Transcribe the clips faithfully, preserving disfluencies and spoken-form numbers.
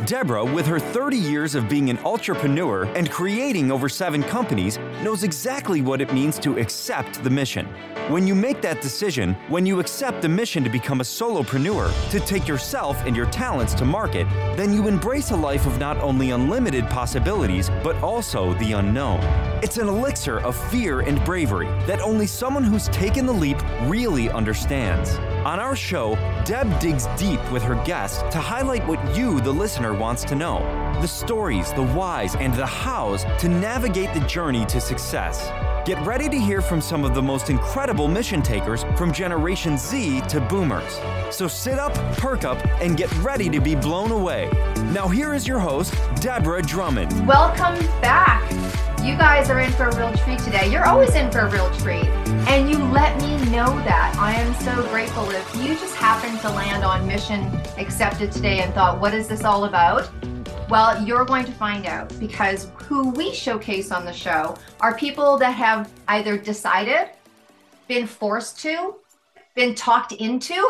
Deborah, with her thirty years of being an entrepreneur and creating over seven companies, knows exactly what it means to accept the mission. When you make that decision, when you accept the mission to become a solopreneur, to take yourself and your talents to market, then you embrace a life of not only unlimited possibilities, but also the unknown. It's an elixir of fear and bravery that only someone who's taken the leap really understands. On our show, Deb digs deep with her guests to highlight what you, the listener, wants to know. The stories, the whys, and the hows to navigate the journey to success. Get ready to hear from some of the most incredible mission takers from Generation Z to Boomers. So sit up, perk up, and get ready to be blown away. Now here is your host, Deborah Drummond. Welcome back. You guys are in for a real treat today. You're always in for a real treat. And you let me know that. I am so grateful. If you just happened to land on Mission Accepted today and thought, what is this all about? Well, you're going to find out, because who we showcase on the show are people that have either decided, been forced to, been talked into,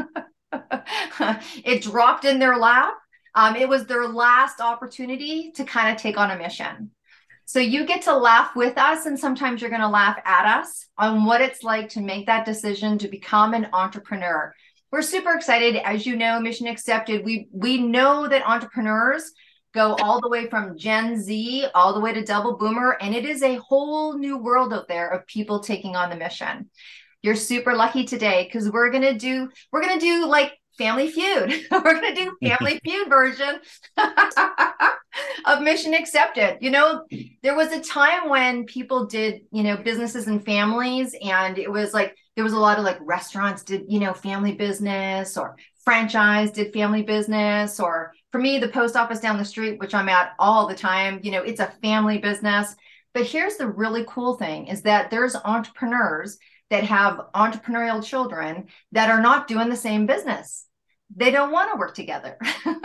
it dropped in their lap. Um, it was their last opportunity to kind of take on a mission. So you get to laugh with us, and sometimes you're going to laugh at us on what it's like to make that decision to become an entrepreneur. We're super excited. As you know, Mission Accepted, we, we know that entrepreneurs go all the way from Gen Z all the way to double boomer, and it is a whole new world out there of people taking on the mission. You're super lucky today because we're going to do, we're going to do like Family Feud. We're going to do Family Feud version of Mission Accepted. You know, there was a time when people did, you know, businesses and families, and it was like, there was a lot of like restaurants did, you know, family business, or franchise did family business, or for me, the post office down the street, which I'm at all the time, you know, it's a family business. But here's the really cool thing is that there's entrepreneurs that have entrepreneurial children that are not doing the same business. They don't want to work together,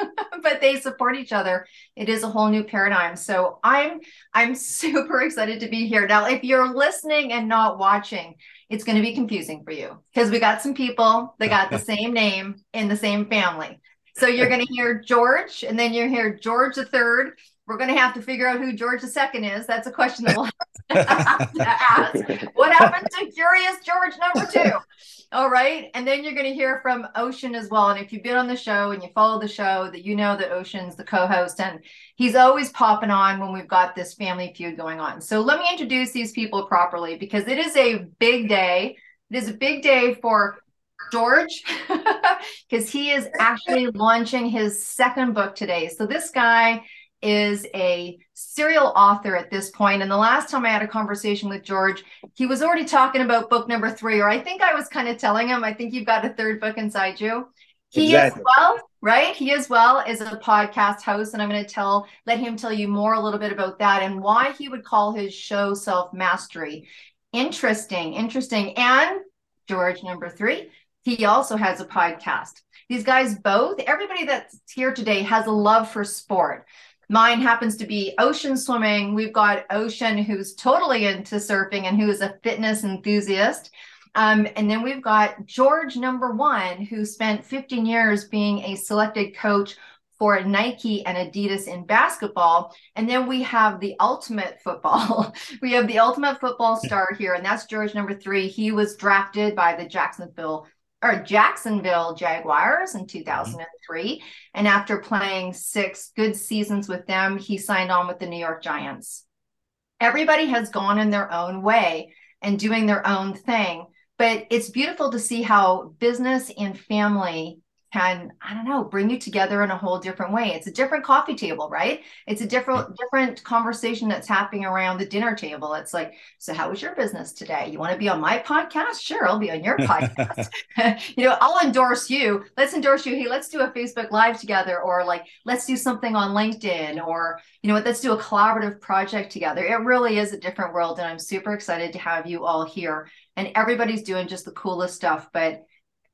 but they support each other. It is a whole new paradigm. So I'm, I'm super excited to be here. Now, if you're listening and not watching, it's going to be confusing for you because we got some people that got the same name in the same family. So you're going to hear George, and then you hear George the third. We're going to have to figure out who George the second is. That's a question that we'll have to ask. What happened to Curious George number two? All right. And then you're going to hear from Ocean as well. And if you've been on the show and you follow the show, that you know that Ocean's the co-host, and he's always popping on when we've got this Family Feud going on. So let me introduce these people properly, because it is a big day. It is a big day for George, because he is actually launching his second book today. So this guy is a serial author at this point. And the last time I had a conversation with George, he was already talking about book number three, or I think I was kind of telling him, I think you've got a third book inside you. He Exactly. as well, right? He as well is a podcast host. And I'm going to tell, let him tell you more a little bit about that and why he would call his show Self-Mastery. Interesting, interesting. And George number three, he also has a podcast. These guys both, everybody that's here today has a love for sport. Mine happens to be ocean swimming. We've got Ocean, who's totally into surfing and who is a fitness enthusiast. Um, and then we've got George number one, who spent fifteen years being a selected coach for Nike and Adidas in basketball. And then we have the ultimate football. We have the ultimate football star here, and that's George number three. He was drafted by the Jacksonville or Jacksonville Jaguars in two thousand three. And after playing six good seasons with them, he signed on with the New York Giants. Everybody has gone in their own way and doing their own thing. But it's beautiful to see how business and family can, I don't know, bring you together in a whole different way. It's a different coffee table, right? It's a different, different conversation that's happening around the dinner table. It's like, so how was your business today? You want to be on my podcast? Sure, I'll be on your podcast. You know, I'll endorse you. Let's endorse you. Hey, let's do a Facebook Live together, or like, let's do something on LinkedIn, or, you know what, let's do a collaborative project together. It really is a different world. And I'm super excited to have you all here. And everybody's doing just the coolest stuff. But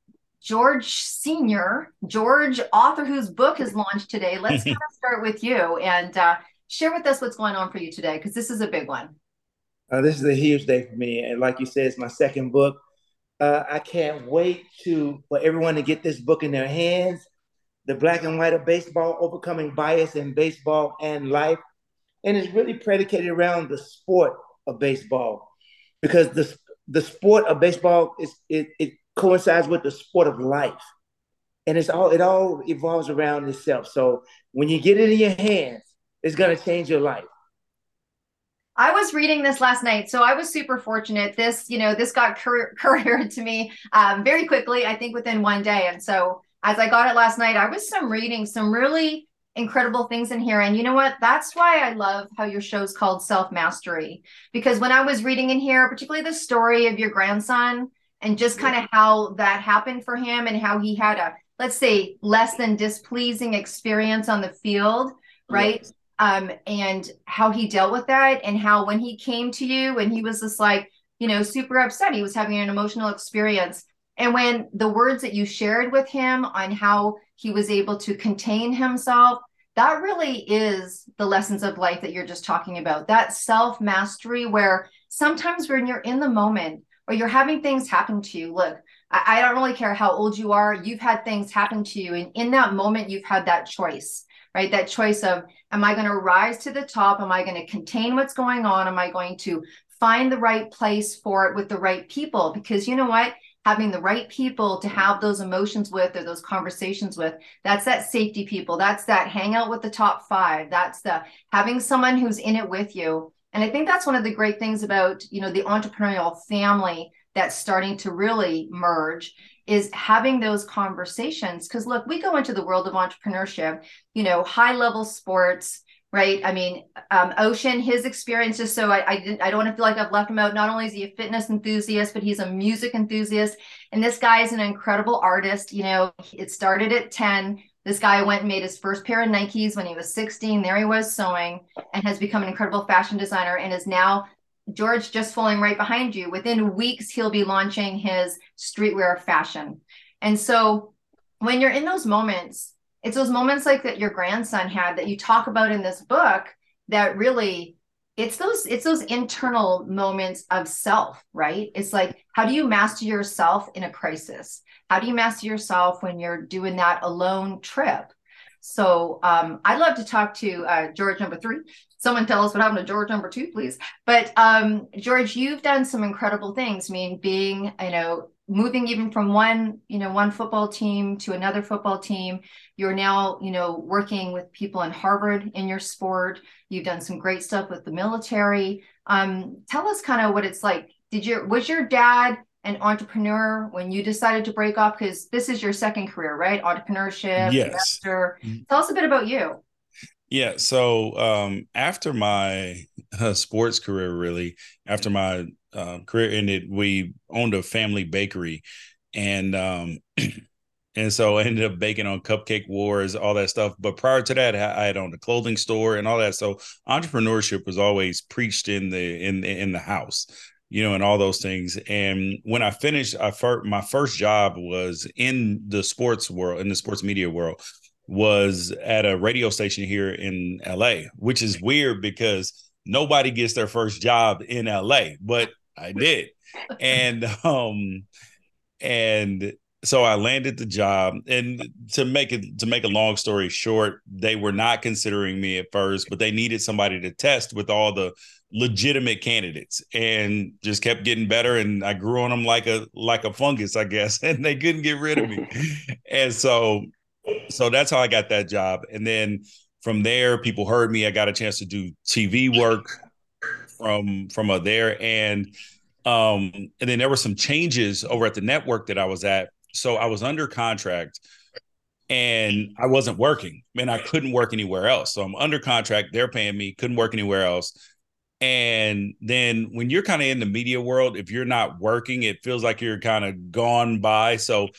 George Senior, George, author whose book is launched today. Let's kind of start with you and uh, share with us what's going on for you today, because this is a big one. Uh, this is a huge day for me. And like you said, it's my second book. Uh, I can't wait to for everyone to get this book in their hands. the black and white of baseball, overcoming bias in baseball and life. And it's really predicated around the sport of baseball, because the, the sport of baseball is it, it coincides with the sport of life. And it's all it all evolves around itself. So when you get it in your hands, it's gonna change your life. I was reading this last night, so I was super fortunate. This, you know, this got courier- couriered to me um, very quickly, I think within one day. And so as I got it last night, I was some reading some really incredible things in here. And you know what? That's why I love how your show's called Self-Mastery. Because when I was reading in here, particularly the story of your grandson and just kind of how that happened for him and how he had a, let's say, less than displeasing experience on the field, right? Yes. Um, and how he dealt with that, and how when he came to you and he was just like, you know, super upset, he was having an emotional experience. And when the words that you shared with him on how he was able to contain himself, that really is the lessons of life that you're just talking about. That self-mastery, where sometimes when you're in the moment or you're having things happen to you, look, I, I don't really care how old you are, you've had things happen to you. And in that moment, you've had that choice. Right? That choice of, am I going to rise to the top? Am I going to contain what's going on? Am I going to find the right place for it with the right people? Because you know what? Having the right people to have those emotions with, or those conversations with, that's that safety people. That's that hang out with the top five. That's the having someone who's in it with you. And I think that's one of the great things about, you know, the entrepreneurial family that's starting to really merge, is having those conversations. Because look, we go into the world of entrepreneurship, you know, high level sports, right? I mean, um, Ocean, his experience, just so I, I, didn't, I don't want to feel like I've left him out. Not only is he a fitness enthusiast, but he's a music enthusiast. And this guy is an incredible artist. You know, it started at ten. This guy went and made his first pair of Nikes when he was sixteen. There he was sewing, and has become an incredible fashion designer, and is now, George, just falling right behind you. Within weeks, he'll be launching his streetwear fashion. And so when you're in those moments, it's those moments like that your grandson had that you talk about in this book, that really, it's those, it's those internal moments of self, right? It's like, how do you master yourself in a crisis? How do you master yourself when you're doing that alone trip? So um, I'd love to talk to uh, George number three. Someone tell us what happened to George number two, please. But um, George, you've done some incredible things. I mean, being, you know, moving even from one, you know, one football team to another football team. You're now, you know, working with people in Harvard in your sport. You've done some great stuff with the military. Um, tell us kind of what it's like. Did your, was your dad an entrepreneur when you decided to break off? Because this is your second career, right? Entrepreneurship, yes. Investor. Tell us a bit about you. Yeah. So um, after my uh, sports career, really, after my uh, career ended, we owned a family bakery, and um, and so I ended up baking on Cupcake Wars, all that stuff. But prior to that, I had owned a clothing store and all that. So entrepreneurship was always preached in the in in the house, you know, and all those things. And when I finished, I fir- my first job was in the sports world, in the sports media world, was at a radio station here in L A, which is weird because nobody gets their first job in L A, but I did. And, um, and so I landed the job, and to make it, to make a long story short, they were not considering me at first, but they needed somebody to test with all the legitimate candidates, and just kept getting better. And I grew on them like a, like a fungus, I guess, and they couldn't get rid of me. And so, so that's how I got that job. And then from there, people heard me. I got a chance to do T V work from, from a there. And, um, and then there were some changes over at the network that I was at. So I was under contract and I wasn't working, and I couldn't work anywhere else. So I'm under contract. They're paying me, couldn't work anywhere else. And then when you're kind of in the media world, if you're not working, it feels like you're kind of gone by. So,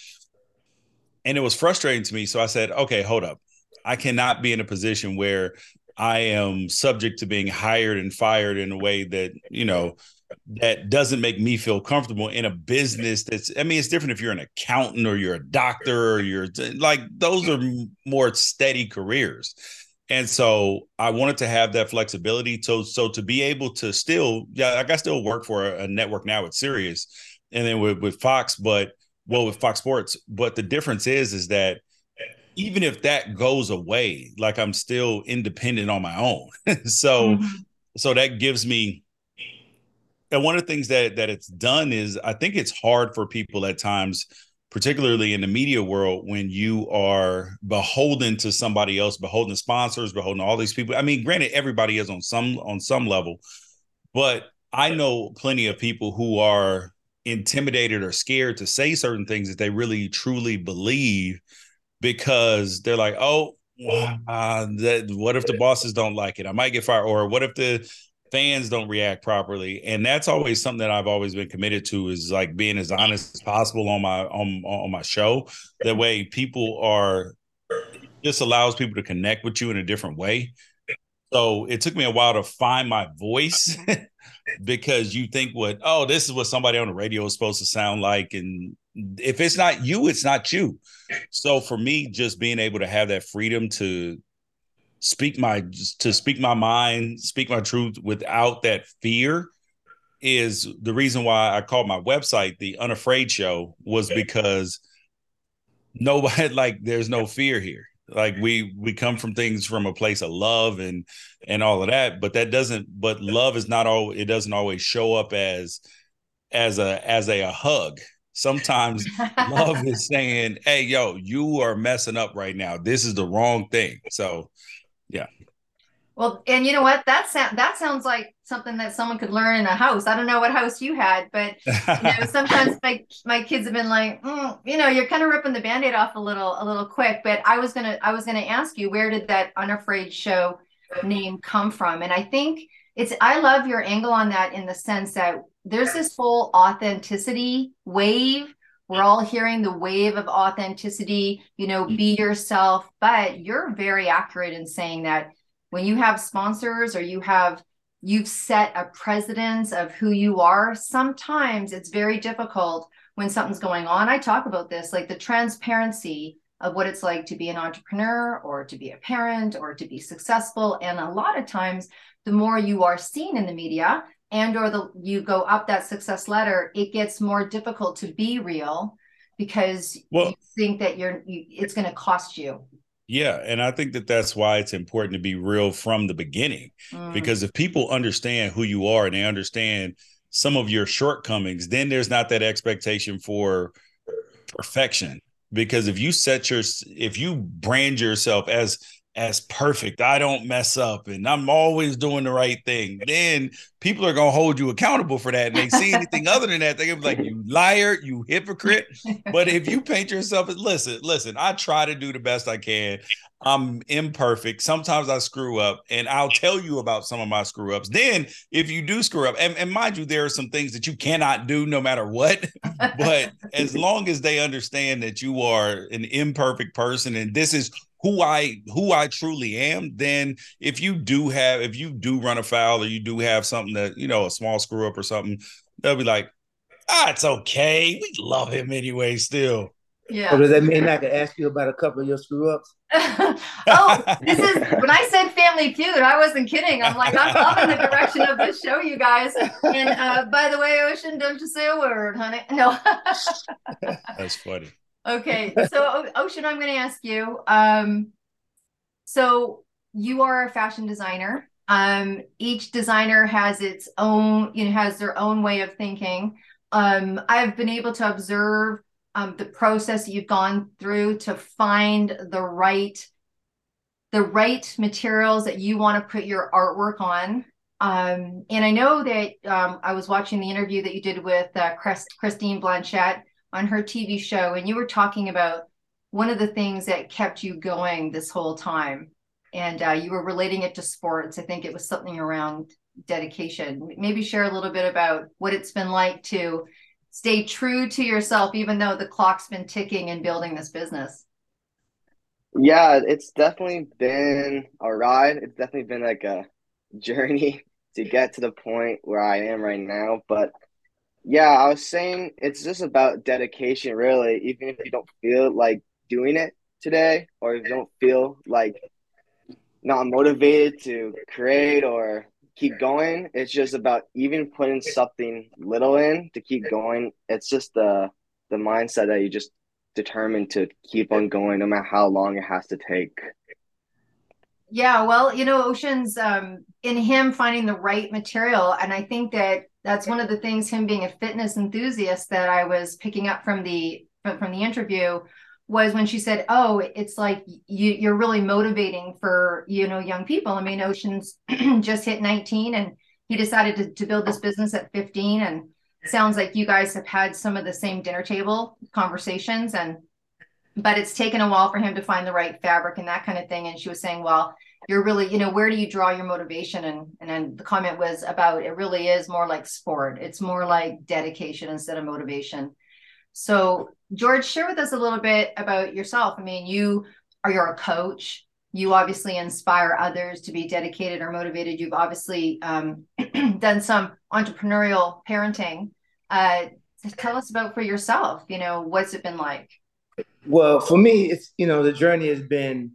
and it was frustrating to me. So I said, okay, hold up. I cannot be in a position where I am subject to being hired and fired in a way that, you know, that doesn't make me feel comfortable in a business that's, I mean, it's different if you're an accountant or you're a doctor or you're like, those are more steady careers. And so I wanted to have that flexibility. So, so to be able to still, yeah, like I still work for a, a network now with Sirius and then with, with Fox, but well, with Fox Sports. But the difference is, is that even if that goes away, like I'm still independent on my own. so, mm-hmm. so that gives me, and one of the things that that it's done is I think it's hard for people at times, particularly in the media world, when you are beholden to somebody else, beholden to sponsors, beholden to all these people. I mean, granted, everybody is on some on some level, but I know plenty of people who are intimidated or scared to say certain things that they really truly believe, because they're like, oh, uh, that, what if the bosses don't like it? I might get fired. Or what if the fans don't react properly? And that's always something that I've always been committed to, is like being as honest as possible on my on, on my show. That way people are, it just allows people to connect with you in a different way. So it took me a while to find my voice because you think what, oh, this is what somebody on the radio is supposed to sound like. And if it's not you, it's not you. So for me, just being able to have that freedom to speak my to speak my mind, speak my truth without that fear is the reason why I called my website The Unafraid Show, was because nobody, like, there's no fear here. Like we we come from things from a place of love and and all of that, but that doesn't but love is not all, it doesn't always show up as as a as a, a hug. Sometimes love is saying, hey, yo, you are messing up right now. This is the wrong thing. So yeah. Well, and you know what? That sound that sounds like something that someone could learn in a house. I don't know what house you had, but you know, sometimes my my kids have been like, mm, you know, you're kind of ripping the Band-Aid off a little a little quick. But I was gonna I was gonna ask you, where did that Unafraid Show name come from? And I think it's I love your angle on that, in the sense that there's this whole authenticity wave. We're all hearing the wave of authenticity, you know, be yourself. But you're very accurate in saying that when you have sponsors, or you have, you've set a precedence of who you are, sometimes it's very difficult when something's going on. I talk about this, like the transparency of what it's like to be an entrepreneur, or to be a parent, or to be successful. And a lot of times, the more you are seen in the media, and or the you go up that success ladder, it gets more difficult to be real, because well, you think that you're you, it's going to cost you. Yeah. And I think that that's why it's important to be real from the beginning, mm. because if people understand who you are and they understand some of your shortcomings, then there's not that expectation for perfection. Because if you set your, if you brand yourself as, as perfect, I don't mess up and I'm always doing the right thing, then people are going to hold you accountable for that. And they see anything other than that, they're going to be like, you liar, you hypocrite. But if you paint yourself as, listen, listen, I try to do the best I can. I'm imperfect. Sometimes I screw up, and I'll tell you about some of my screw ups. Then if you do screw up, and, and mind you, there are some things that you cannot do no matter what, but as long as they understand that you are an imperfect person and this is who I who I truly am, then if you do have, if you do run afoul, or you do have something that, you know, a small screw up or something, they'll be like, ah, it's okay. We love him anyway still. Yeah. Or does that mean I can ask you about a couple of your screw ups? Oh, this is when I said Family Feud, I wasn't kidding. I'm like, I'm loving the direction of this show, you guys. And uh, by the way, Ocean, don't you say a word, honey. No. That's funny. Okay, so Ocean, I'm going to ask you. Um, so you are a fashion designer. Um, each designer has its own, you know, has their own way of thinking. Um, I've been able to observe um, the process you've gone through to find the right, the right materials that you want to put your artwork on. Um, and I know that um, I was watching the interview that you did with uh, Christ, Christine Blanchette on her T V show, and you were talking about one of the things that kept you going this whole time, and uh, you were relating it to sports. I think it was something around dedication. Maybe share a little bit about what it's been like to stay true to yourself, even though the clock's been ticking in building this business. Yeah, it's definitely been a ride. It's definitely been like a journey to get to the point where I am right now, but yeah, I was saying it's just about dedication, really. Even if you don't feel like doing it today, or if you don't feel like not motivated to create or keep going, it's just about even putting something little in to keep going. It's just the the mindset that you just determined to keep on going no matter how long it has to take. Yeah, well, you know, Ocean's um, in him finding the right material. And I think that that's one of the things, him being a fitness enthusiast, that I was picking up from the from, from the interview, was when she said, oh, it's like you, you're really motivating for, you know, young people. I mean, Ocean's just hit nineteen and he decided to, to build this business at fifteen. And it sounds like you guys have had some of the same dinner table conversations, and but it's taken a while for him to find the right fabric and that kind of thing. And she was saying, well, you're really, you know, where do you draw your motivation? And and then the comment was about, it really is more like sport. It's more like dedication instead of motivation. So George, share with us a little bit about yourself. I mean, you are, you're a coach. You obviously inspire others to be dedicated or motivated. You've obviously um, done some entrepreneurial parenting. Uh, tell us about for yourself, you know, what's it been like? Well, for me, it's, you know, the journey has been,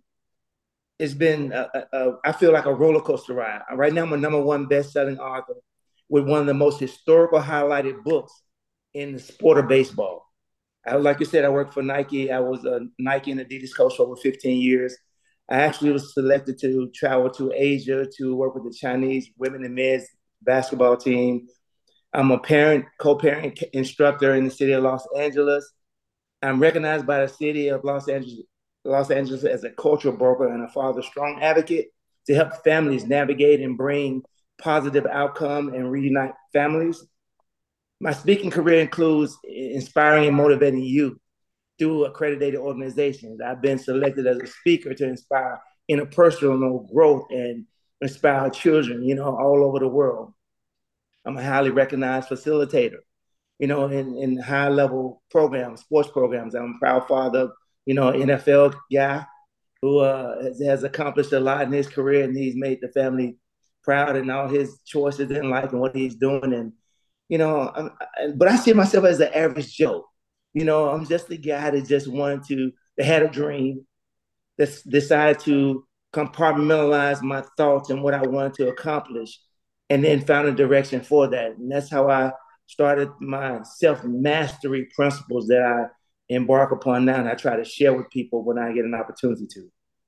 it's been, uh, uh, I feel like a roller coaster ride. Right now, I'm a number one best-selling author with one of the most historical highlighted books in the sport of baseball. I, like you said, I worked for Nike. I was a Nike and Adidas coach for over fifteen years. I actually was selected to travel to Asia to work with the Chinese women and men's basketball team. I'm a parent, co-parent instructor in the city of Los Angeles. I'm recognized by the city of Los Angeles, Los Angeles as a cultural broker and a father strong advocate to help families navigate and bring positive outcome and reunite families. My speaking career includes inspiring and motivating youth through accredited organizations. I've been selected as a speaker to inspire interpersonal growth and inspire children, you know, all over the world. I'm a highly recognized facilitator, you know, in, in high level programs, sports programs. I'm a proud father, you know, N F L guy who uh, has, has accomplished a lot in his career, and he's made the family proud in all his choices in life and what he's doing. And, you know, I'm, I, but I see myself as the average Joe. You know, I'm just the guy that just wanted to, that had a dream, that decided to compartmentalize my thoughts and what I wanted to accomplish, and then found a direction for that. And that's how I started my self-mastery principles that I embark upon now, and I try to share with people when I get an opportunity to.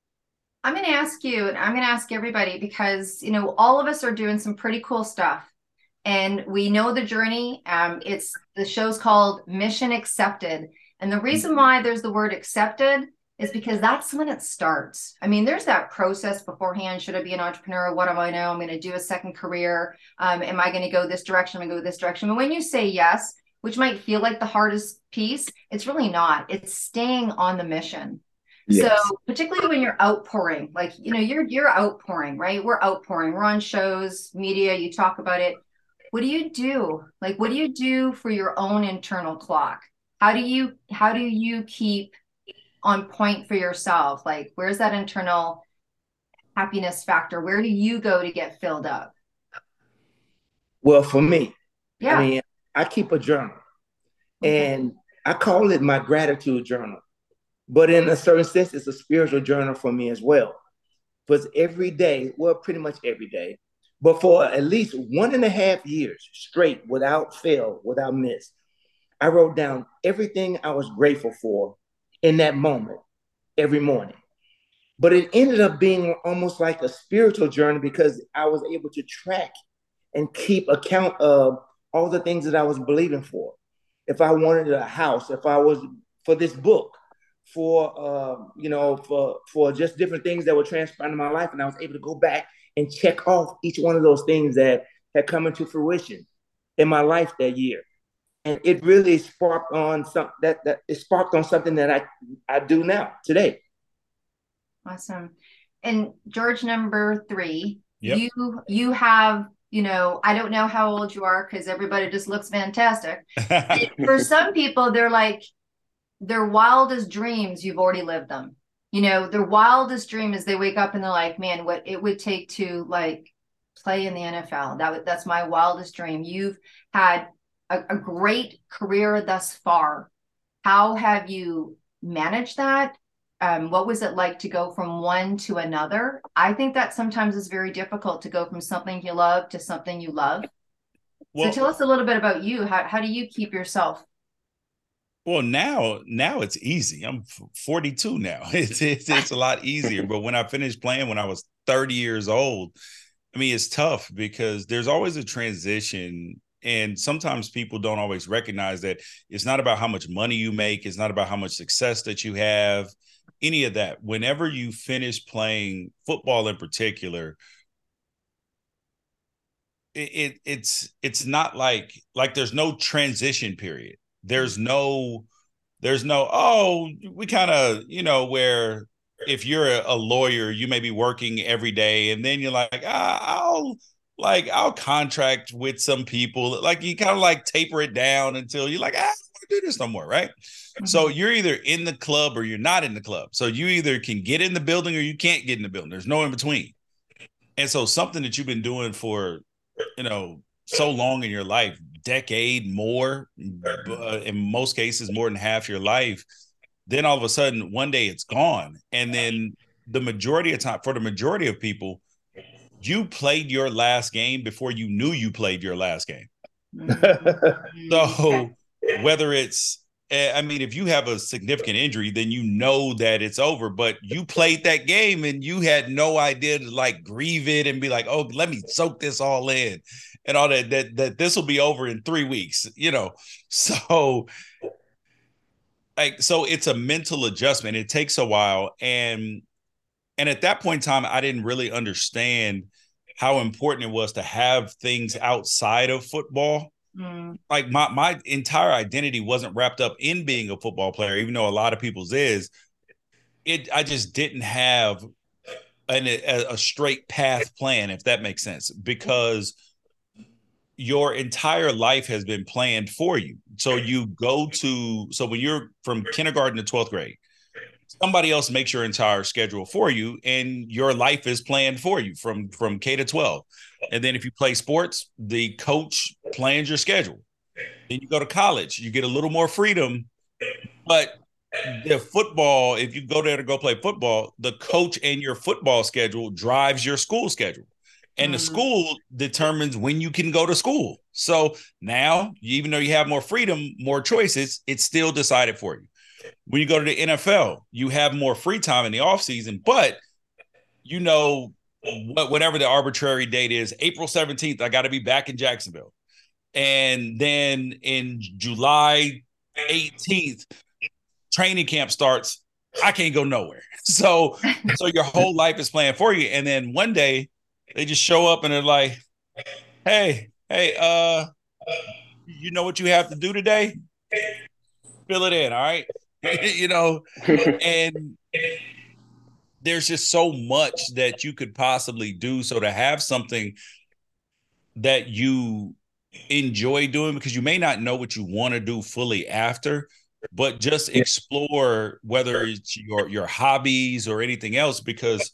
I'm going to ask you, and I'm going to ask everybody, because, you know, all of us are doing some pretty cool stuff. And we know the journey. Um, it's the show's called Mission Accepted. And the reason why there's the word accepted is because that's when it starts. I mean, there's that process beforehand. Should I be an entrepreneur? What do I know? I'm going to do a second career. Um, am I going to go this direction? I'm going to go this direction. But when you say yes, which might feel like the hardest piece, it's really not. It's staying on the mission. Yes. So particularly when you're outpouring, like, you know, you're you're outpouring, right? We're outpouring. We're on shows, media, you talk about it. What do you do? Like, what do you do for your own internal clock? How do you, how do you keep on point for yourself? Like, where's that internal happiness factor? Where do you go to get filled up? Well, for me, yeah. I mean, I keep a journal, okay, and I call it my gratitude journal. But in a certain sense, it's a spiritual journal for me as well. Because every day, well, pretty much every day, but for at least one and a half years straight, without fail, without miss, I wrote down everything I was grateful for in that moment every morning. But it ended up being almost like a spiritual journey because I was able to track and keep account of all the things that I was believing for. If I wanted a house, if I was for this book, for, uh, you know, for, for just different things that were transpiring in my life. And I was able to go back and check off each one of those things that had come into fruition in my life that year. And it really sparked on some that, that it sparked on something that I, I do now today. Awesome. And George, number three, yep. you, you have, you know, I don't know how old you are because everybody just looks fantastic. For some people, they're like, their wildest dreams, you've already lived them. You know, their wildest dream is they wake up and they're like, man, what it would take to like play in the N F L. That that's my wildest dream. You've had a, a great career thus far. How have you managed that? Um, what was it like to go from one to another? I think that sometimes is very difficult to go from something you love to something you love. Well, so tell us a little bit about you. How, how do you keep yourself? Well, now, now it's easy. I'm forty-two now. It's, it's it's a lot easier. But when I finished playing, when I was thirty years old, I mean, it's tough because there's always a transition. And sometimes people don't always recognize that it's not about how much money you make. It's not about how much success that you have, any of that. Whenever you finish playing football in particular, it, it it's it's not like like there's no transition period. There's no, there's no, oh, we kind of, you know, where if you're a, a lawyer, you may be working every day and then you're like, ah, I'll like, I'll contract with some people. Like you kind of like taper it down until you're like, ah, I don't want to do this no more, right? Mm-hmm. So you're either in the club or you're not in the club. So you either can get in the building or you can't get in the building. There's no in between. And so something that you've been doing for, you know, so long in your life, decade more, uh, in most cases more than half your life, then all of a sudden one day it's gone. And then the majority of time, for the majority of people, you played your last game before you knew you played your last game. So whether it's, I mean, if you have a significant injury, then you know that it's over, but you played that game and you had no idea to like grieve it and be like, oh, let me soak this all in and all that, that, that this will be over in three weeks, you know? So like, so it's a mental adjustment. It takes a while. And, and at that point in time, I didn't really understand how important it was to have things outside of football. Mm. Like my, my entire identity wasn't wrapped up in being a football player, even though a lot of people's is. It, I just didn't have an, a, a straight path plan, if that makes sense, because your entire life has been planned for you. So you go to, so when you're from kindergarten to twelfth grade, somebody else makes your entire schedule for you and your life is planned for you from, from K to twelve. And then if you play sports, the coach plans your schedule. Then you go to college, you get a little more freedom, but the football, if you go there to go play football, the coach and your football schedule drives your school schedule. And the school determines when you can go to school. So now, even though you have more freedom, more choices, it's still decided for you. When you go to the N F L, you have more free time in the offseason, but you know, whatever the arbitrary date is, April seventeenth, I got to be back in Jacksonville. And then in July eighteenth, training camp starts. I can't go nowhere. So, so your whole life is planned for you. And then one day, they just show up and they're like, hey, hey, uh, you know what you have to do today? Fill it in, all right? You know, and there's just so much that you could possibly do. So to have something that you enjoy doing, because you may not know what you want to do fully after, but just explore whether it's your, your hobbies or anything else, because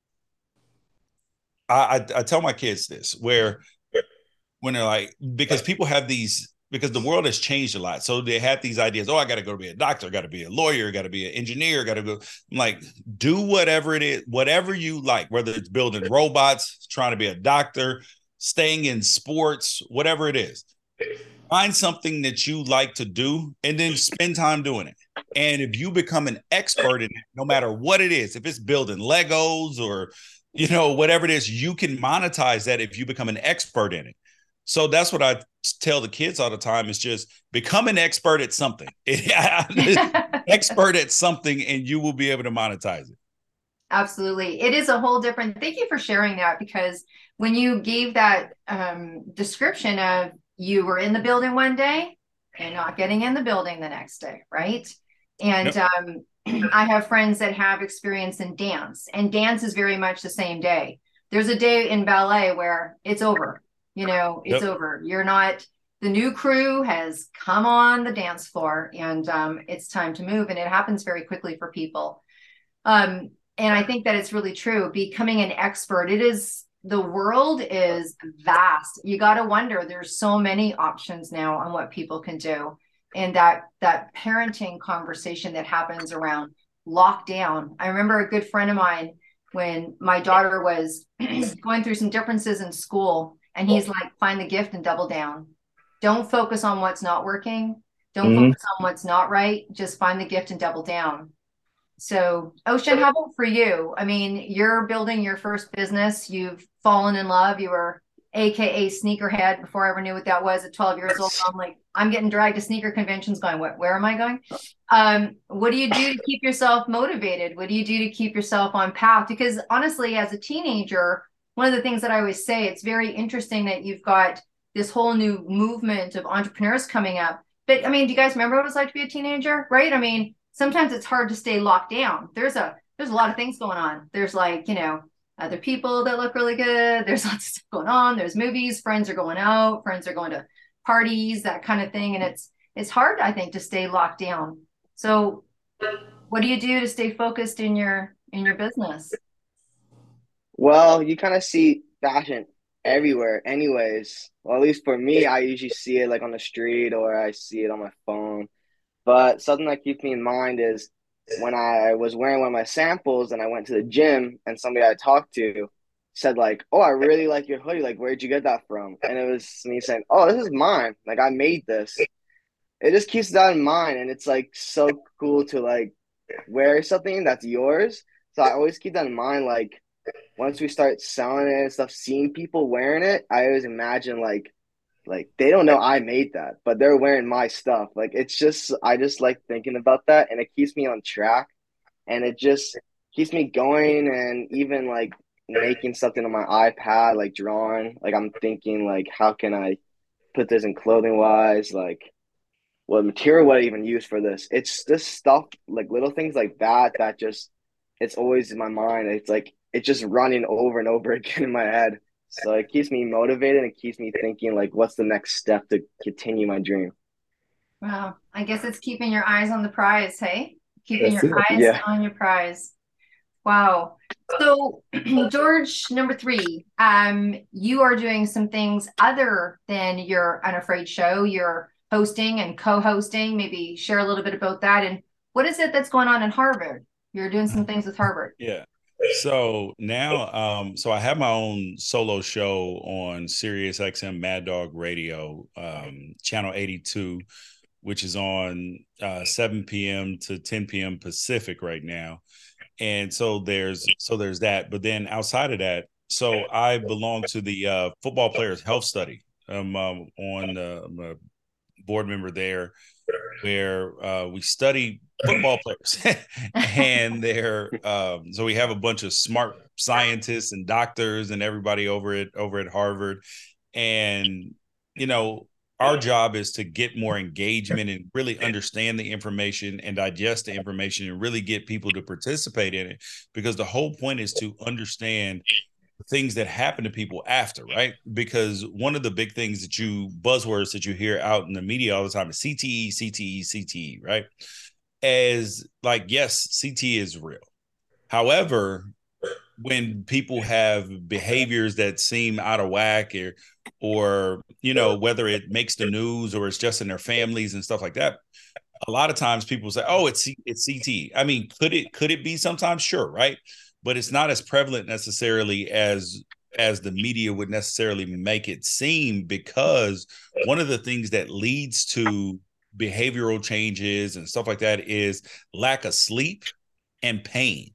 I, I, I tell my kids this, where when they're like, because people have these, because the world has changed a lot. So they have these ideas, oh, I got to go to be a doctor, got to be a lawyer, got to be an engineer, got to go. I'm like, do whatever it is, whatever you like, whether it's building robots, trying to be a doctor, staying in sports, whatever it is. Find something that you like to do and then spend time doing it. And if you become an expert in it, no matter what it is, if it's building Legos or, you know, whatever it is, you can monetize that if you become an expert in it. So that's what I tell the kids all the time, is just become an expert at something. Expert at something, and you will be able to monetize it. Absolutely. It is a whole different, thank you for sharing that, because when you gave that um, description of you were in the building one day and not getting in the building the next day, right? And yep. um, I have friends that have experience in dance, and dance is very much the same day. There's a day in ballet where it's over. You know, it's yep. over. You're not, the new crew has come on the dance floor, and um, it's time to move. And it happens very quickly for people. Um, and I think that it's really true. Becoming an expert, it is, the world is vast. You got to wonder, there's so many options now on what people can do. And that, that parenting conversation that happens around lockdown. I remember a good friend of mine, when my daughter was going through some differences in school, and he's like, find the gift and double down. Don't focus on what's not working. Don't Mhm. focus on what's not right. Just find the gift and double down. So, Ocean, how about for you? I mean, you're building your first business. You've fallen in love. You were A K A sneakerhead before I ever knew what that was at twelve years old. I'm like, I'm getting dragged to sneaker conventions going, what, where am I going? Um, what do you do to keep yourself motivated? What do you do to keep yourself on path? Because honestly, as a teenager, one of the things that I always say, it's very interesting that you've got this whole new movement of entrepreneurs coming up. But I mean, do you guys remember what it was like to be a teenager? Right? I mean, sometimes it's hard to stay locked down. There's a there's a lot of things going on. There's like, you know, other people that look really good. There's lots of stuff going on. There's movies, friends are going out, friends are going to parties, that kind of thing. And it's it's hard, I think, to stay locked down. So what do you do to stay focused in your in your business? Well, you kind of see fashion everywhere, anyways. Well, at least for me, I usually see it like on the street or I see it on my phone. But something that keeps me in mind is when I was wearing one of my samples and I went to the gym and somebody I talked to said like, "Oh, I really like your hoodie. Like, where'd you get that from?" And it was me saying, "Oh, this is mine. Like, I made this." It just keeps that in mind, and it's like so cool to like wear something that's yours. So I always keep that in mind. Like once we start selling it and stuff, seeing people wearing it, I always imagine like like they don't know I made that, but they're wearing my stuff. Like it's just I just like thinking about that and it keeps me on track and it just keeps me going and even like making something on my iPad, like drawing, like I'm thinking like how can I put this in clothing wise, like what material would I even use for this? It's this stuff, like little things like that, that just, it's always in my mind. It's like, it's just running over and over again in my head. So it keeps me motivated and keeps me thinking, like, what's the next step to continue my dream? Well, I guess it's keeping your eyes on the prize, hey? Keeping That's your it. eyes Yeah. on your prize. Wow. So, George, number three, um, you are doing some things other than your Unafraid show. You're hosting and co-hosting. Maybe share a little bit about that. And what is it that's going on in Harvard? You're doing some things with Harvard. Yeah. So now, um, so I have my own solo show on Sirius X M Mad Dog Radio, um, channel eighty-two, which is on uh, seven p.m. to ten p.m. Pacific right now. And so there's so there's that. But then outside of that, so I belong to the uh, Football Players Health Study. I'm um, on uh, I'm a board member there where uh, we study football players and they're um, so we have a bunch of smart scientists and doctors and everybody over at over at Harvard. And you know, our job is to get more engagement and really understand the information and digest the information and really get people to participate in it, because the whole point is to understand things that happen to people after, right? Because one of the big things that you buzzwords that you hear out in the media all the time is C T E, C T E, C T E, right? As like, yes, C T E is real. However, when people have behaviors that seem out of whack or, or, you know, whether it makes the news or it's just in their families and stuff like that, a lot of times people say, oh, it's, it's C T E. I mean, could it, could it be sometimes? Sure. Right. But it's not as prevalent necessarily as as the media would necessarily make it seem, because one of the things that leads to behavioral changes and stuff like that is lack of sleep and pain.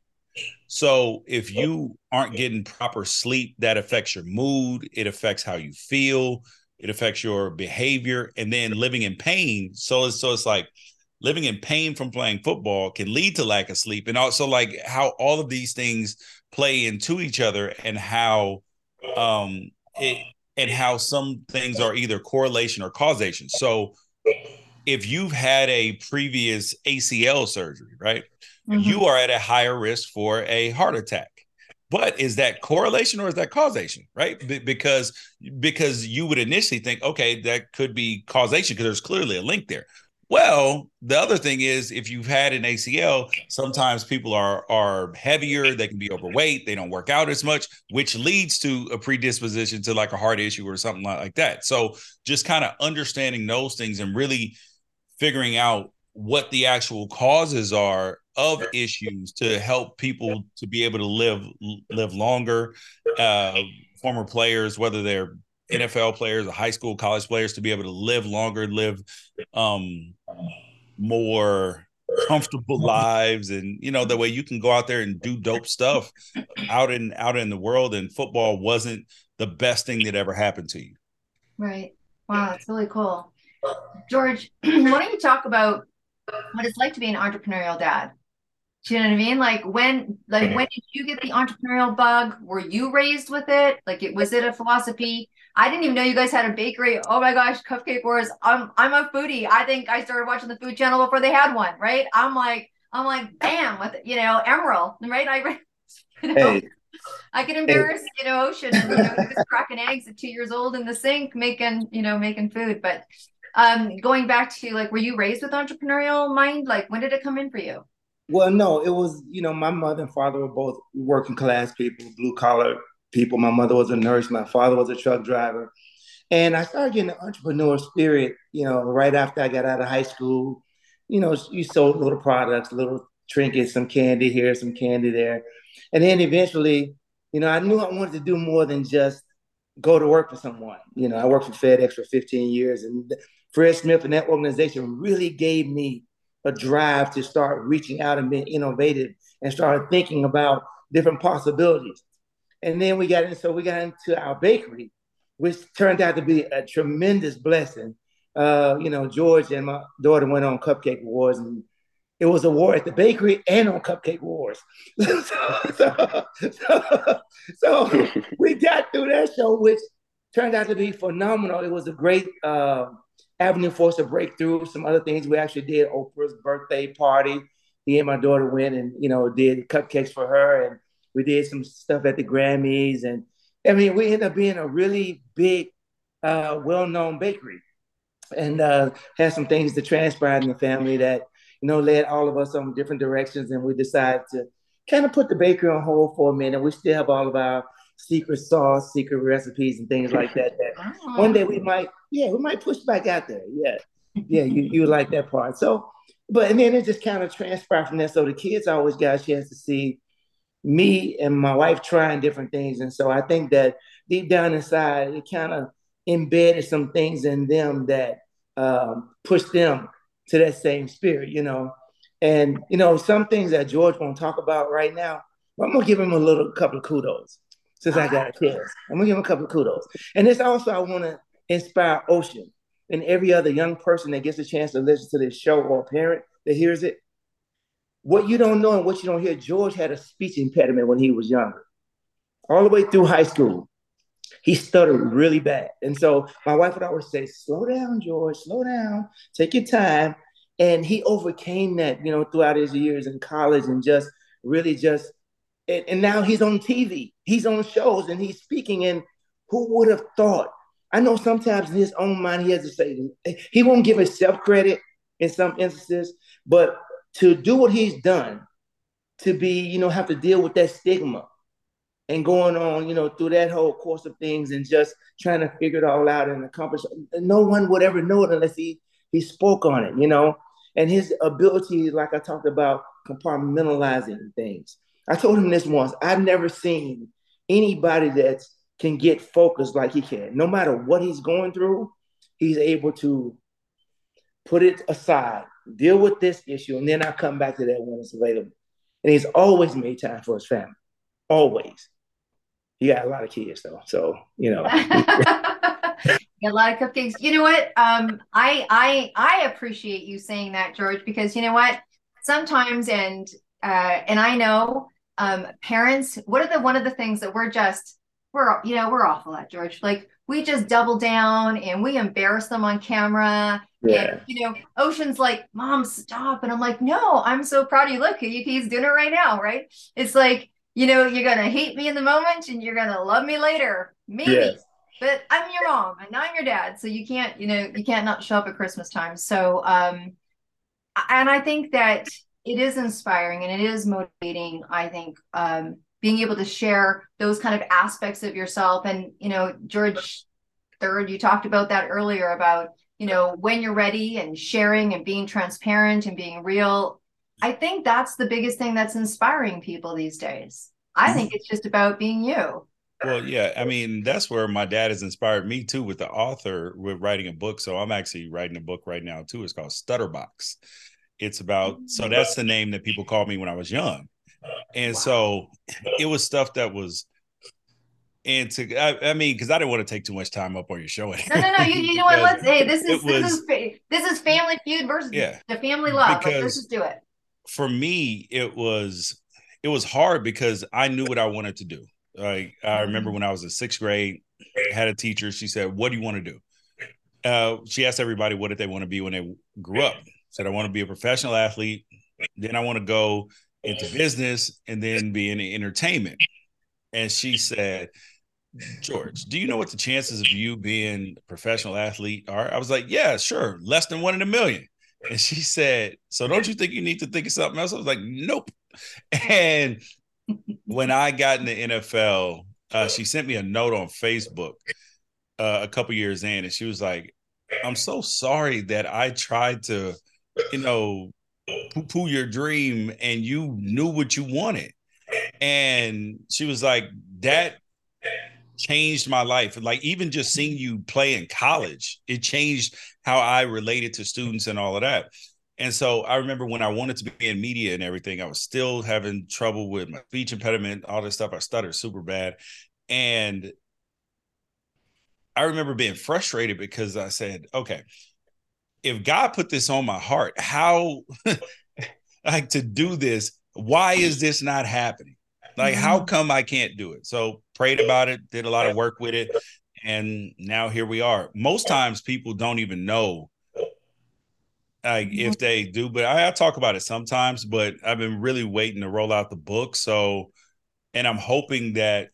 So if you aren't getting proper sleep, that affects your mood, it affects how you feel, it affects your behavior, and then living in pain. So it's so it's like living in pain from playing football can lead to lack of sleep. And also like how all of these things play into each other, and how um it and how some things are either correlation or causation. So if you've had a previous A C L surgery, right, Mm-hmm. you are at a higher risk for a heart attack. But is that correlation or is that causation, right? B- because because you would initially think, okay, that could be causation because there's clearly a link there. Well, the other thing is, if you've had an A C L, sometimes people are are heavier, they can be overweight, they don't work out as much, which leads to a predisposition to like a heart issue or something like that. So just kind of understanding those things and really figuring out what the actual causes are of issues to help people to be able to live live longer. Uh, former players, whether they're N F L players, high school, college players to be able to live longer, live um, more comfortable lives, and you know the way you can go out there and do dope stuff out in out in the world, and football wasn't the best thing that ever happened to you. Right. Wow, that's really cool. George, why don't you talk about what it's like to be an entrepreneurial dad? Do you know what I mean? Like when, like when did you get the entrepreneurial bug? Were you raised with it? Like it was it a philosophy? I didn't even know you guys had a bakery. Oh my gosh, Cupcake Wars. I'm I'm a foodie. I think I started watching the Food Channel before they had one, right? I'm like, I'm like, bam, with you know, Emerald, right? I you know, hey. I could embarrass, hey. you know, Ocean, and, you know, he was cracking eggs at two years old in the sink, making, you know, making food. But um, going back to like, were you raised with entrepreneurial mind? Like, when did it come in for you? Well, no, it was, you know, my mother and father were both working class people, blue collar people. My mother was a nurse. My father was a truck driver. And I started getting the entrepreneur spirit, you know, right after I got out of high school. You know, you sold little products, little trinkets, some candy here, some candy there. And then eventually, you know, I knew I wanted to do more than just go to work for someone. You know, I worked for FedEx for fifteen years, and Fred Smith and that organization really gave me a drive to start reaching out and being innovative and start thinking about different possibilities. And then we got in, so we got into our bakery, which turned out to be a tremendous blessing. Uh, you know, George and my daughter went on Cupcake Wars, and it was a war at the bakery and on Cupcake Wars. so, so, so, so we got through that show, which turned out to be phenomenal. It was a great uh, avenue for us to break through some other things. We actually did Oprah's birthday party. He and my daughter went and, you know, did cupcakes for her. And we did some stuff at the Grammys. And I mean, we ended up being a really big, uh, well-known bakery, and uh, had some things that transpired in the family that, you know, led all of us on different directions. And we decided to kind of put the bakery on hold for a minute. We still have all of our secret sauce, secret recipes, and things like that. That oh. One day we might, yeah, we might push back out there. Yeah, yeah, you you like that part. So, but and then it just kind of transpired from there. So the kids always got a chance to see me and my wife trying different things. And so I think that deep down inside, it kind of embedded some things in them that um, pushed them to that same spirit, you know. And, you know, some things that George won't talk about right now, well, I'm going to give him a little couple of kudos since I got a chance. I'm going to give him a couple of kudos. And this also, I want to inspire Ocean and every other young person that gets a chance to listen to this show, or parent that hears it. What you don't know and what you don't hear, George had a speech impediment when he was younger. All the way through high school, he stuttered really bad. And so my wife would always say, slow down, George, slow down, take your time. And he overcame that, you know, throughout his years in college, and just really just, and, and now he's on T V, he's on shows, and he's speaking. And who would have thought? I know sometimes in his own mind, he has to say, he won't give himself credit in some instances, but to do what he's done, to be, you know, have to deal with that stigma and going on, you know, through that whole course of things and just trying to figure it all out and accomplish. No one would ever know it unless he he spoke on it, you know, and his ability, like I talked about, compartmentalizing things. I told him this once, I've never seen anybody that can get focused like he can. No matter what he's going through, he's able to put it aside, deal with this issue, and then I'll come back to that when it's available. And he's always made time for his family, always. He got a lot of kids though, so you know. A lot of cupcakes. You know what? Um, I I I appreciate you saying that, George, because you know what? Sometimes, and uh, and I know um, parents. What are the one of the things that we're just we're you know we're awful at, George? Like we just double down and we embarrass them on camera. Yeah. And you know, Ocean's like, Mom, stop, and I'm like, no, I'm so proud of you. Look, he, he's doing it right now, right? It's like, you know, you're gonna hate me in the moment and you're gonna love me later, maybe. Yes. But I'm your mom and I'm your dad, so you can't, you know, you can't not show up at Christmas time. So, um, and I think that it is inspiring and it is motivating. I think um, being able to share those kind of aspects of yourself, and you know, George Third, you talked about that earlier about, you know, when you're ready and sharing and being transparent and being real. I think that's the biggest thing that's inspiring people these days. I think it's just about being you. Well, yeah, I mean, that's where my dad has inspired me too with the author with writing a book. So I'm actually writing a book right now too. It's called Stutterbox. It's about, so that's the name that people called me when I was young. And Wow. so it was stuff that was, and to, I, I mean, because I didn't want to take too much time up on your show. No, no, no. You, you know what? Let's. Hey, this it is this was, is this is Family Feud versus yeah, the Family Love. Like, let's because just do it. for me, it was, it was hard because I knew what I wanted to do. Like, I remember when I was in sixth grade, I had a teacher. She said, "What do you want to do?" Uh, she asked everybody what did they want to be when they grew up. Said, "I want to be a professional athlete. Then I want to go into business and then be in entertainment." And she said, "George, do you know what the chances of you being a professional athlete are?" I was like, "Yeah, sure. Less than one in a million." And she said, "So don't you think you need to think of something else?" I was like, "Nope." And when I got in the N F L, uh, she sent me a note on Facebook uh, a couple years in, and she was like, "I'm so sorry that I tried to, you know, poo-poo your dream and you knew what you wanted." And she was like, "That changed my life. Like, even just seeing you play in college, it changed how I related to students and all of that." And so I remember when I wanted to be in media and everything, I was still having trouble with my speech impediment, all this stuff. I stuttered super bad. And I remember being frustrated because I said, okay, if God put this on my heart, how like to do this, why is this not happening? Like, how come I can't do it? So prayed about it, did a lot of work with it. And now here we are. Most times people don't even know like if they do, but I, I talk about it sometimes, but I've been really waiting to roll out the book. So, and I'm hoping that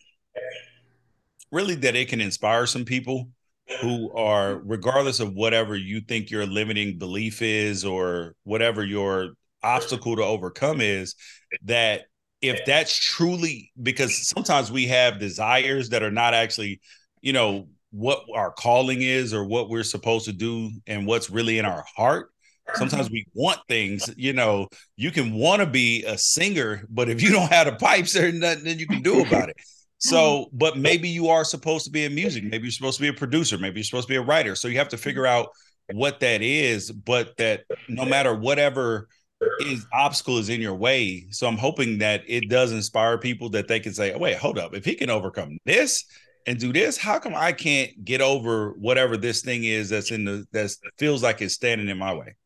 really that it can inspire some people who are, regardless of whatever you think your limiting belief is or whatever your obstacle to overcome is, that if that's truly, because sometimes we have desires that are not actually, you know, what our calling is or what we're supposed to do and what's really in our heart. Sometimes we want things, you know, you can want to be a singer, but if you don't have the pipes, there's nothing that you can do about it. So, but maybe you are supposed to be in music. Maybe you're supposed to be a producer. Maybe you're supposed to be a writer. So you have to figure out what that is, but that no matter whatever is obstacle is in your way. So I'm hoping that it does inspire people that they can say, oh, wait, hold up. If he can overcome this and do this, how come I can't get over whatever this thing is that's in the, that feels like it's standing in my way?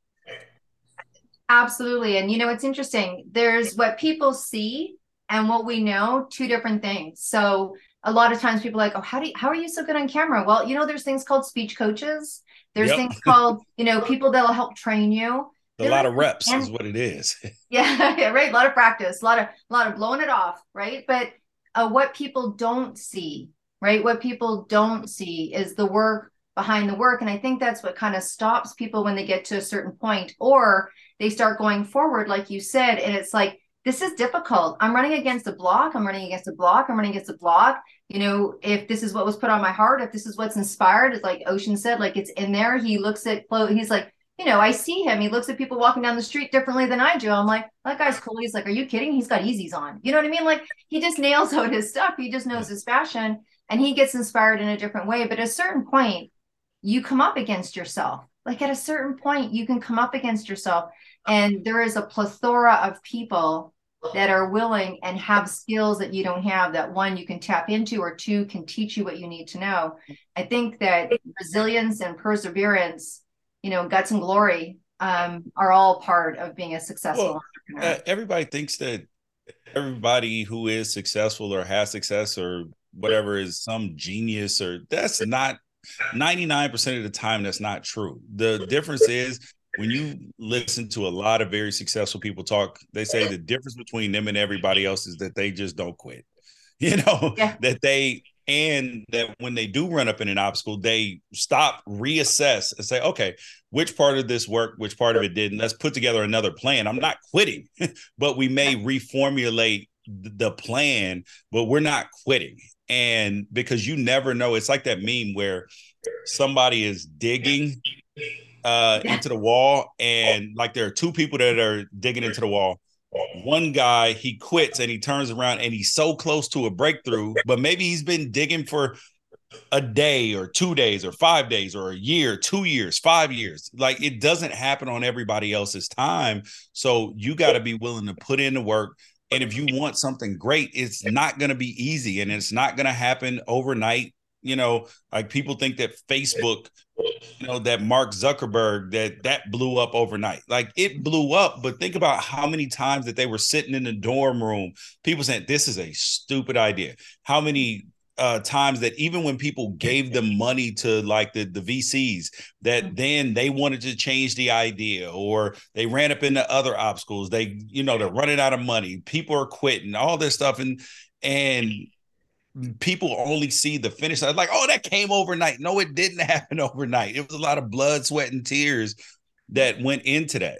Absolutely. And you know, it's interesting. There's what people see and what we know, two different things. So a lot of times people are like, oh, how do you, how are you so good on camera? Well, you know, there's things called speech coaches. There's Yep. things called, you know, people that'll help train you. A There lot is- of reps and- is what it is. Yeah, yeah, right. A lot of practice, a lot of, a lot of blowing it off, right? But uh, what people don't see, right? What people don't see is the work behind the work. And I think that's what kind of stops people when they get to a certain point, or they start going forward, like you said, and it's like, this is difficult. I'm running against a block. I'm running against a block. I'm running against a block. You know, if this is what was put on my heart, if this is what's inspired, it's like Ocean said, like it's in there. He looks at, he's like, you know, I see him. He looks at people walking down the street differently than I do. I'm like, that guy's cool. He's like, are you kidding? He's got Yeezys on. You know what I mean? Like he just nails out his stuff. He just knows his fashion and he gets inspired in a different way. But at a certain point, you come up against yourself. Like at a certain point, you can come up against yourself. And there is a plethora of people that are willing and have skills that you don't have, that one you can tap into, or two can teach you what you need to know. I think that resilience and perseverance, you know, guts and glory um, are all part of being a successful Well, entrepreneur. uh, everybody thinks that everybody who is successful or has success or whatever is some genius, or that's not ninety-nine percent of the time. That's not true. The difference is when you listen to a lot of very successful people talk, they say the difference between them and everybody else is that they just don't quit, you know, Yeah. that they, and that when they do run up in an obstacle, they stop, reassess and say, okay, which part of this worked, which part of it didn't, let's put together another plan. I'm not quitting, but we may reformulate the plan, but we're not quitting. And because you never know, it's like that meme where somebody is digging uh, Yeah. into the wall, and like there are two people that are digging into the wall. one guy, he quits and he turns around and he's so close to a breakthrough, but maybe he's been digging for a day or two days or five days or a year, two years, five years. Like, it doesn't happen on everybody else's time. So you got to be willing to put in the work. And if you want something great, it's not going to be easy, and it's not going to happen overnight. You know, like, people think that Facebook, you know, that Mark Zuckerberg, that that blew up overnight. Like, it blew up, but think about how many times that they were sitting in the dorm room, people saying, this is a stupid idea. How many uh, times that even when people gave them money to, like, the, the V Cs, that then they wanted to change the idea, or they ran up into other obstacles. They, you know, they're running out of money. People are quitting, all this stuff. And, and, people only see the finish line, like, oh, that came overnight. No, it didn't happen overnight. It was a lot of blood, sweat, and tears that went into that.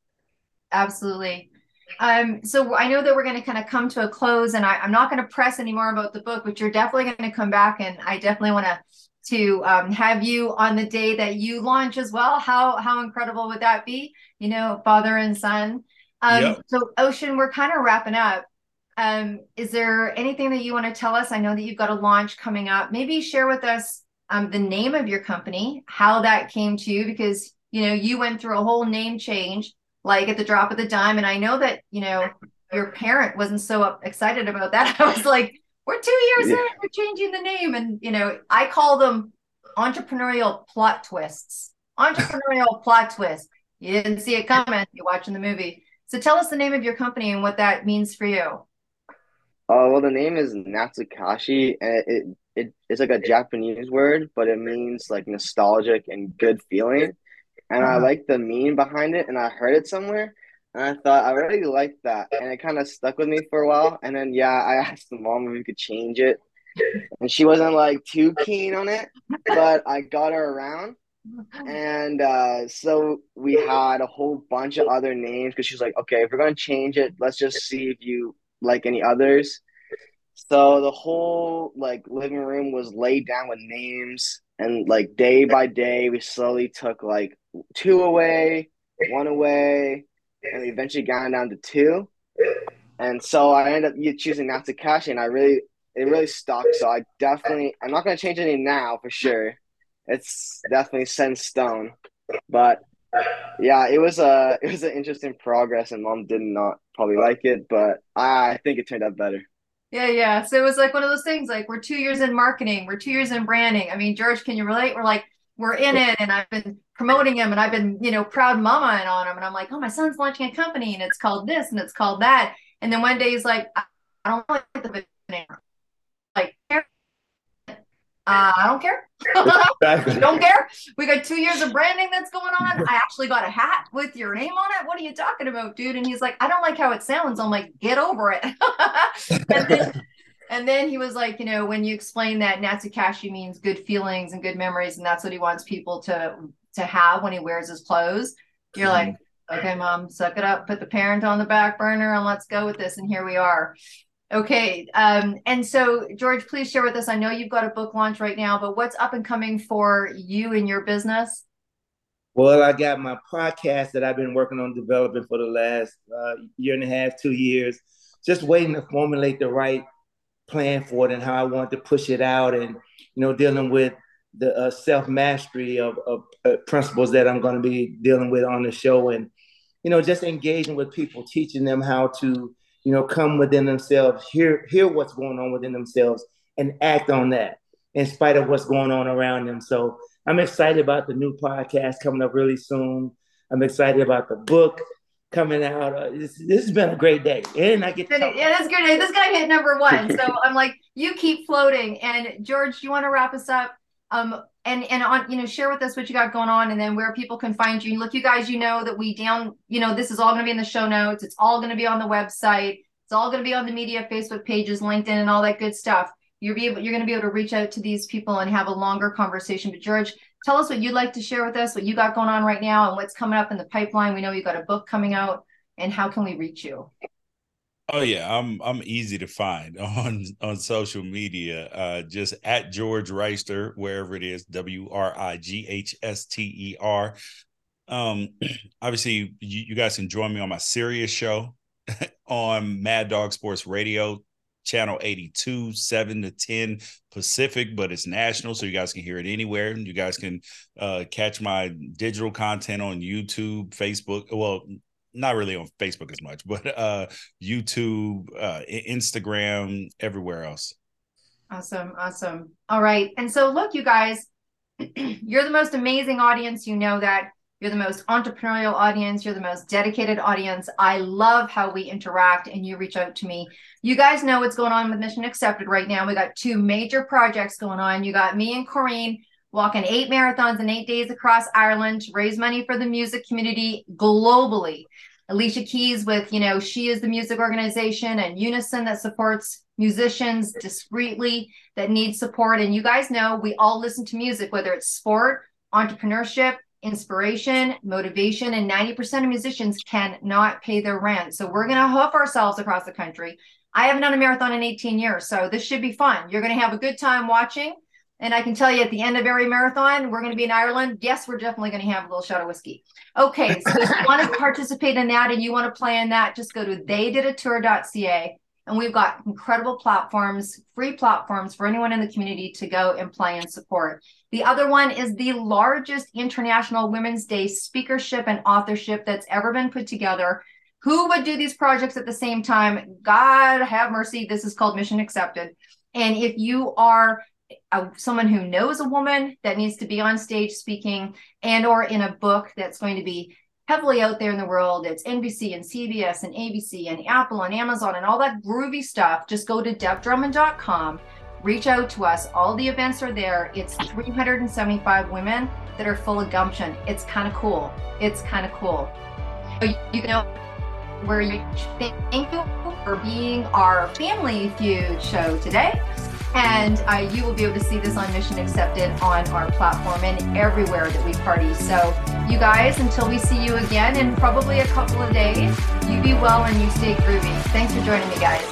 Absolutely. Um, so I know that we're going to kind of come to a close, and I, I'm not going to press anymore about the book, but you're definitely going to come back, and I definitely want to to um, have you on the day that you launch as well. How how incredible would that be? You know, father and son. Um, yep. So Ocean, we're kind of wrapping up. Um, is there anything that you want to tell us? I know that you've got a launch coming up. Maybe share with us um, the name of your company, how that came to you, because, you know, you went through a whole name change, like at the drop of the dime. And I know that, you know, your parent wasn't so excited about that. I was like, we're two years yeah. in, we're changing the name. And, you know, I call them entrepreneurial plot twists, entrepreneurial plot twists. You didn't see it coming. You're watching the movie. So tell us the name of your company and what that means for you. Uh, well, the name is Natsukashi, and it, it it it's like a Japanese word, but it means like nostalgic and good feeling. And uh-huh. I like the meaning behind it, and I heard it somewhere, and I thought I really liked that, and it kind of stuck with me for a while. And then yeah, I asked the mom if we could change it, and she wasn't like too keen on it, but I got her around. And uh, so we had a whole bunch of other names, because she's like, okay, if we're gonna change it, let's just see if you like any others. So the whole like living room was laid down with names, and like day by day we slowly took like two away, one away, and we eventually got down to two. And so I ended up choosing Natsukashi, and I really it really stuck. So I definitely I'm not gonna change any now for sure. It's definitely set in stone. But yeah, it was a it was an interesting progress, and mom did not probably like it, but I think it turned out better. Yeah, yeah. So it was like one of those things, like, we're two years in marketing, we're two years in branding. I mean, George, can you relate? We're like, we're in it, and I've been promoting him, and I've been, you know, proud mama and on him. And I'm like, oh, my son's launching a company, and it's called this, and it's called that. And then one day he's like, I don't like the name. Like, Uh, I don't care. You don't care. We got two years of branding that's going on. I actually got a hat with your name on it. What are you talking about, dude? And he's like, I don't like how it sounds. I'm like, get over it. and, then, and then he was like, you know, when you explain that Natsukashi means good feelings and good memories, and that's what he wants people to to have when he wears his clothes, you're like, okay, mom, suck it up, put the parent on the back burner, and let's go with this. And here we are. Okay. Um, and so, George, please share with us. I know you've got a book launch right now, but what's up and coming for you and your business? Well, I got my podcast that I've been working on developing for the last uh, year and a half, two years, just waiting to formulate the right plan for it and how I want to push it out, and, you know, dealing with the uh, self-mastery of, of uh, principles that I'm going to be dealing with on the show, and, you know, just engaging with people, teaching them how to, you know, come within themselves, hear hear what's going on within themselves, and act on that in spite of what's going on around them. So I'm excited about the new podcast coming up really soon. I'm excited about the book coming out. Uh, this, this has been a great day. And I get to talk yeah, that's great. This guy hit number one. So I'm like, you keep floating. And George, do you want to wrap us up? Um, and and on, you know, share with us what you got going on, and then where people can find you. Look, you guys, you know that we down, you know, this is all going to be in the show notes. It's all going to be on the website. It's all going to be on the media, Facebook pages, LinkedIn, and all that good stuff. You're be able, you're going to be able to reach out to these people and have a longer conversation. But George, tell us what you'd like to share with us, what you got going on right now, and what's coming up in the pipeline. We know you got a book coming out, and how can we reach you? Oh yeah, I'm I'm easy to find on on social media. Uh, just at George Wrighster, wherever it is, W R I G H S T E R. Um, obviously, you, you guys can join me on my Sirius show. on Mad Dog Sports Radio, channel eighty-two, seven to ten Pacific, but it's national, so you guys can hear it anywhere. You guys can uh, catch my digital content on YouTube, Facebook. Well, not really on Facebook as much, but uh, YouTube, uh, Instagram, everywhere else. Awesome. Awesome. All right. And so look, you guys, you're the most amazing audience. You know that. You're the most entrepreneurial audience. You're the most dedicated audience. I love how we interact and you reach out to me. You guys know what's going on with Mission Accepted right now. We got two major projects going on. You got me and Corrine walking eight marathons in eight days across Ireland to raise money for the music community globally. Alicia Keys with, you know, She Is the Music Organization, and Unison that supports musicians discreetly that need support. And you guys know we all listen to music, whether it's sport, entrepreneurship, inspiration, motivation, and ninety percent of musicians cannot pay their rent. So we're going to hoof ourselves across the country. I haven't done a marathon in eighteen years, so this should be fun. You're going to have a good time watching. And I can tell you at the end of every marathon, we're going to be in Ireland. Yes, we're definitely going to have a little shot of whiskey. Okay, so if you want to participate in that and you want to play in that, just go to they did a tour dot c a. And we've got incredible platforms, free platforms for anyone in the community to go and play and support. The other one is the largest International Women's Day speakership and authorship that's ever been put together. Who would do these projects at the same time? God have mercy. This is called Mission Accepted. And if you are a, someone who knows a woman that needs to be on stage speaking and or in a book that's going to be heavily out there in the world, it's N B C and C B S and A B C and Apple and Amazon and all that groovy stuff, just go to deb drummond dot com, reach out to us. All the events are there. It's three hundred seventy-five women that are full of gumption. It's kind of cool. It's kind of cool. So you can know where you thank you for being our Family Feud show today. And uh, you will be able to see this on Mission Accepted on our platform and everywhere that we party. So you guys, until we see you again in probably a couple of days, you be well and you stay groovy. Thanks for joining me, guys.